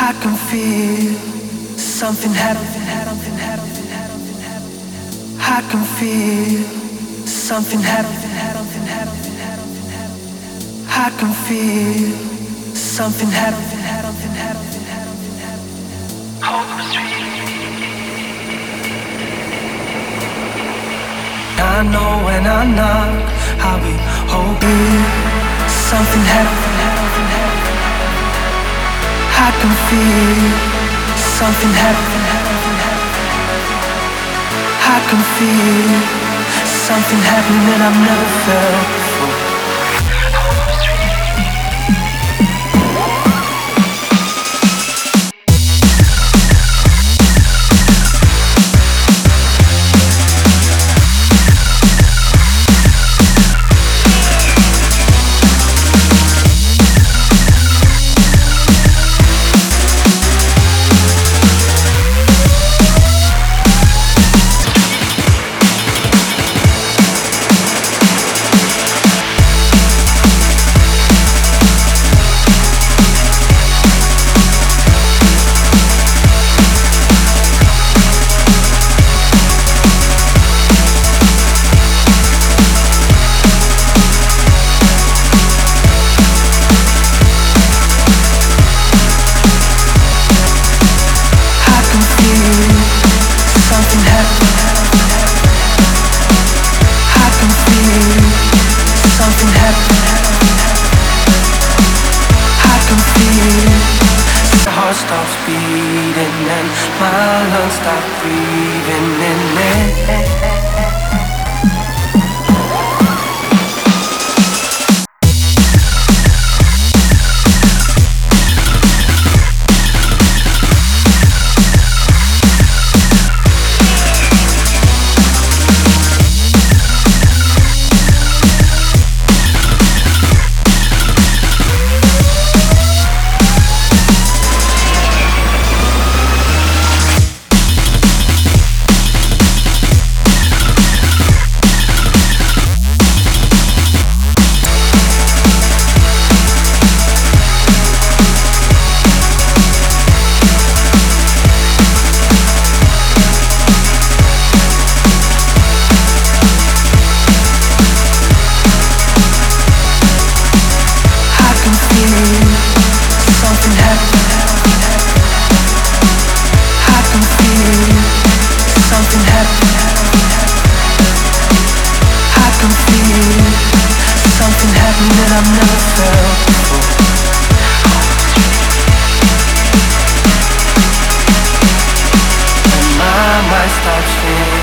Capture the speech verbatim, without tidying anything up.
I can feel something happen. I can feel something happen. I can feel something happen. I know when I knock, I'll be hoping something happen. I can feel something happen. I can feel something happening that I've never felt before. Stops beating and my lungs stop breathing in it.